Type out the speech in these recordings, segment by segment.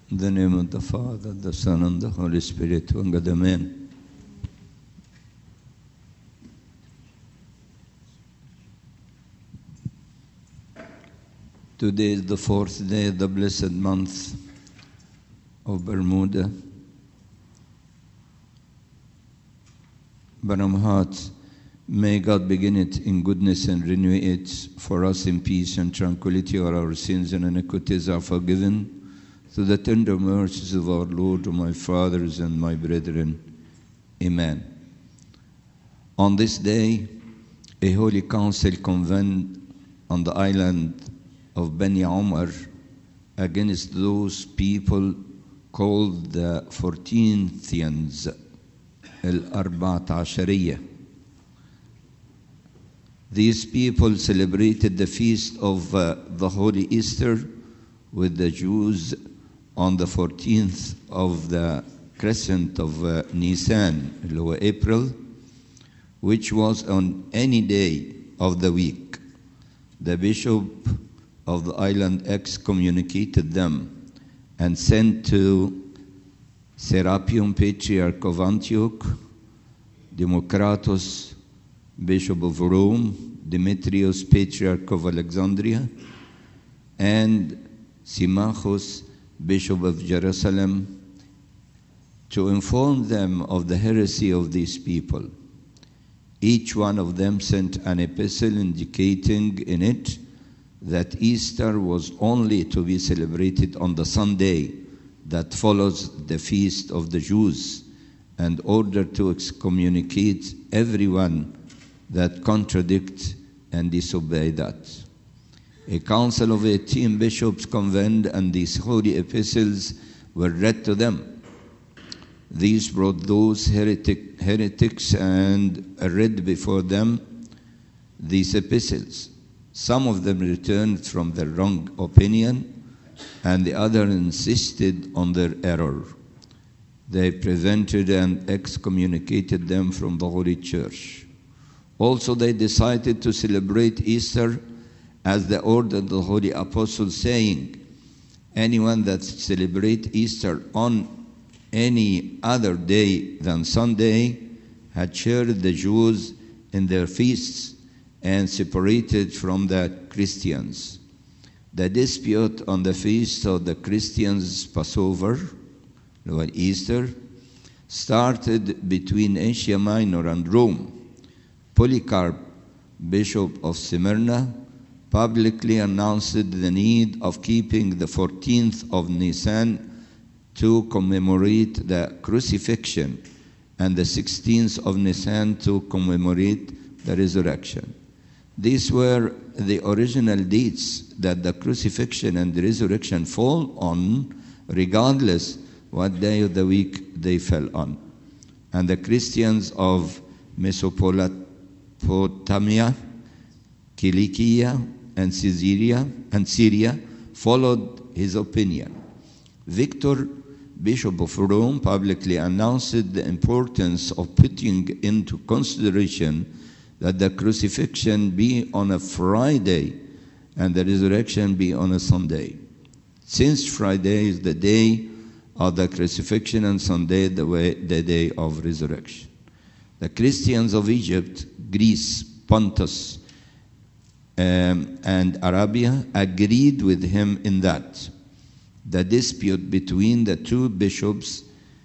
In the name of the Father, the Son, and the Holy Spirit, one God, amen. Today is the fourth day of the blessed month of Bermuda. Bottom heart, may God begin it in goodness and renew it for us in peace and tranquility, all our sins and iniquities are forgiven, through the tender mercies of our Lord, my fathers and my brethren. Amen. On this day, a holy council convened on the island of Bani Omar against those people called the 14thians, Al-Arbaat Ashariya. These people celebrated the feast of the Holy Easter with the Jews on the 14th of the crescent of Nisan, April, which was on any day of the week. The bishop of the island excommunicated them and sent to Serapion, Patriarch of Antioch, Democritus, Bishop of Rome, Demetrius, Patriarch of Alexandria, and Symmachus, Bishop of Jerusalem, to inform them of the heresy of these people. Each one of them sent an epistle indicating in it that Easter was only to be celebrated on the Sunday that follows the feast of the Jews, and ordered to excommunicate everyone that contradict and disobey that. A council of 18 bishops convened, and these holy epistles were read to them. These brought those heretics and read before them these epistles. Some of them returned from their wrong opinion, and the others insisted on their error. They prevented and excommunicated them from the Holy Church. Also, they decided to celebrate Easter as they ordered the Holy Apostles, saying, anyone that celebrates Easter on any other day than Sunday had shared the Jews in their feasts and separated from the Christians. The dispute on the feast of the Christians' Passover, or Easter, started between Asia Minor and Rome. Polycarp, Bishop of Smyrna, publicly announced the need of keeping the 14th of Nisan to commemorate the crucifixion, and the 16th of Nisan to commemorate the resurrection. These were the original dates that the crucifixion and the resurrection fall on, regardless what day of the week they fell on. And the Christians of Mesopotamia, Cilicia, and Syria followed his opinion. Victor, Bishop of Rome, publicly announced the importance of putting into consideration that the crucifixion be on a Friday and the resurrection be on a Sunday. Since Friday is the day of the crucifixion and Sunday the day of resurrection. The Christians of Egypt, Greece, Pontus, and Arabia agreed with him in that. The dispute between the two bishops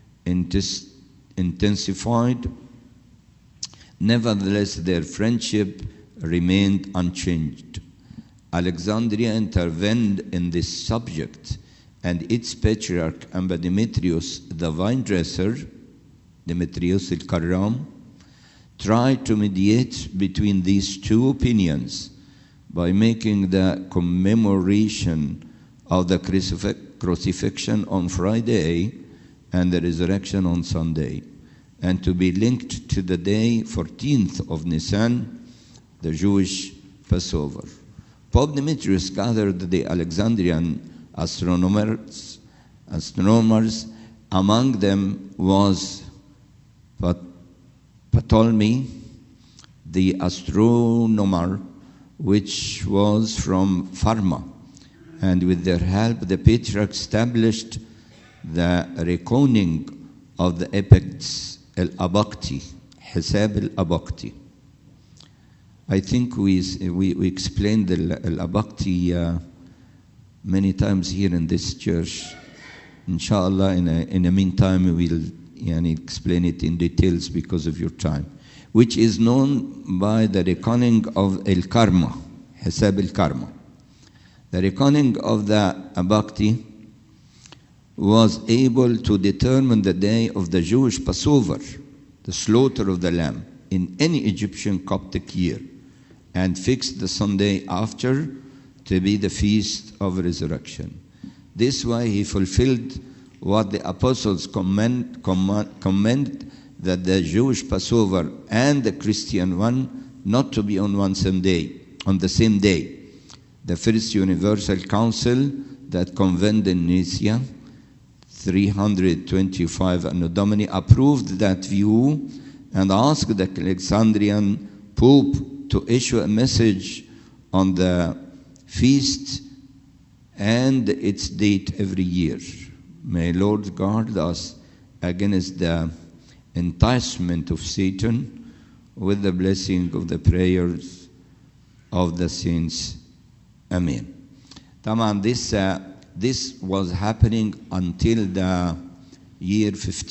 intensified. Nevertheless, their friendship remained unchanged. Alexandria intervened in this subject, and its patriarch, Demetrius, the vine dresser, Demetrius el-Karram, tried to mediate between these two opinions by making the commemoration of the crucifixion on Friday and the resurrection on Sunday, and to be linked to the day 14th of Nisan, the Jewish Passover. Pope Demetrius gathered the Alexandrian astronomers. Among them was Ptolemy, the astronomer, which was from Pharma. And with their help, the patriarch established the reckoning of the epics, al-Abaqti, Hisab al-Abaqti. I think we explained al-Abaqti many times here in this church. Inshallah, in the meantime, we will explain it in details because of your time, which is known by the reckoning of al-Karma, Hisab al-Karma. The reckoning of the Abaqti was able to determine the day of the Jewish Passover, the slaughter of the lamb, in any Egyptian Coptic year, and fixed the Sunday after to be the feast of resurrection. This way he fulfilled what the apostles commend that the Jewish Passover and the Christian one not to be on the same day. The first universal council that convened in Nicaea 325 Anno Domini approved that view and asked the Alexandrian Pope to issue a message on the feast and its date every year. May Lord guard us against the enticement of Satan with the blessing of the prayers of the saints. Amen. Taman, this was happening until the year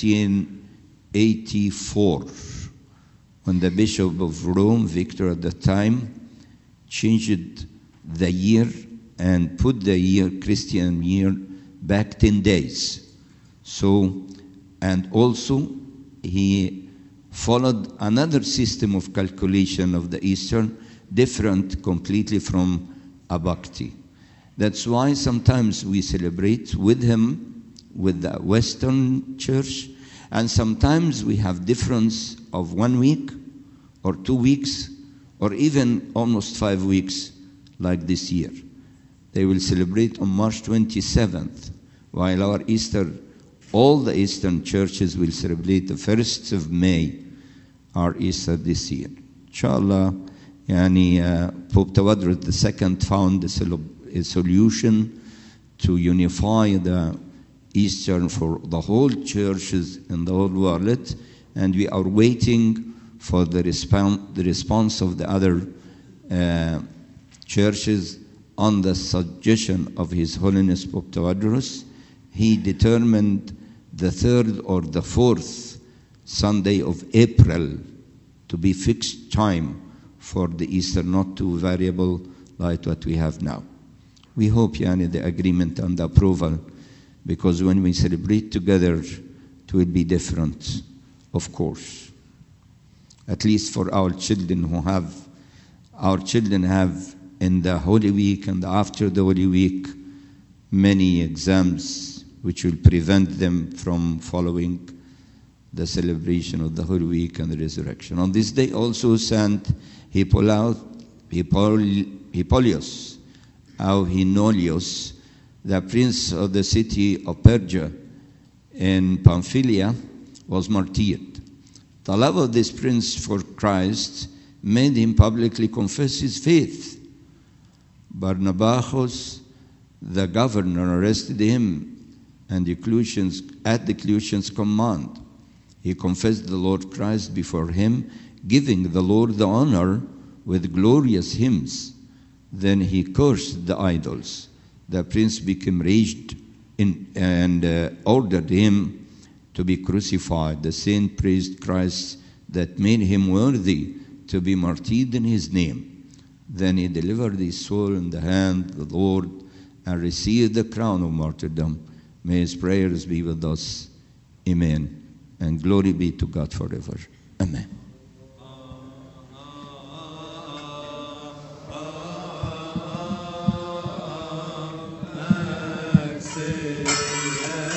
1584, when the Bishop of Rome, Victor at the time, changed the year and put the Christian year back 10 days. So, and also he followed another system of calculation of the Easter, different completely from Abaqti. That's why sometimes we celebrate with him, with the Western Church, and sometimes we have difference of 1 week or 2 weeks or even almost 5 weeks like this year. They will celebrate on March 27th, while our Easter, all the Eastern churches will celebrate the 1st of May, our Easter this year. Inshallah, Pope Tawadros II found a solution to unify the Easter for the whole churches in the whole world, and we are waiting for the response of the other churches on the suggestion of His Holiness Pope Tawadros. He determined the 3rd or the 4th Sunday of April to be fixed time for the Easter, not too variable like what we have now. We hope the agreement and the approval, because when we celebrate together, it will be different, of course. At least for our children have in the Holy Week and after the Holy Week many exams which will prevent them from following the celebration of the Holy Week and the resurrection. On this day also Saint Hippolyus, Auhinolius, the prince of the city of Persia in Pamphylia, was martyred. The love of this prince for Christ made him publicly confess his faith. Barnabas, the governor, arrested him and at the Clusian's command. He confessed the Lord Christ before him, giving the Lord the honor with glorious hymns. Then he cursed the idols. The prince became raged and ordered him to be crucified. The saint praised Christ that made him worthy to be martyred in his name. Then he delivered his soul in the hand of the Lord and received the crown of martyrdom. May his prayers be with us. Amen. And glory be to God forever. Amen. Say